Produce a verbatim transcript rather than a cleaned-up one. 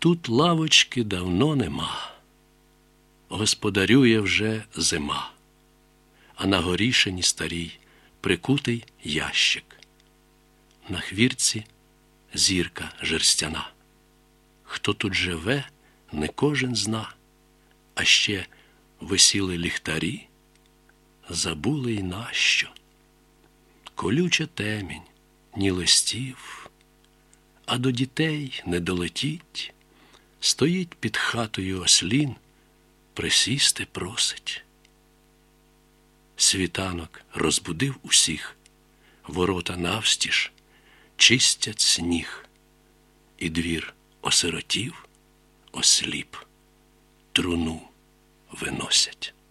Тут лавочки давно нема, господарює вже зима, а на горішині старій прикутий ящик. На хвірці зірка жерстяна. Хто тут живе, не кожен зна, а ще висіли ліхтарі, забули й нащо. Колюча темінь, ні листів, а до дітей не долетіть. Стоїть під хатою ослін, присісти просить. Світанок розбудив усіх, ворота навстіж чистять сніг, і двір осиротів, осліп, труну виносять.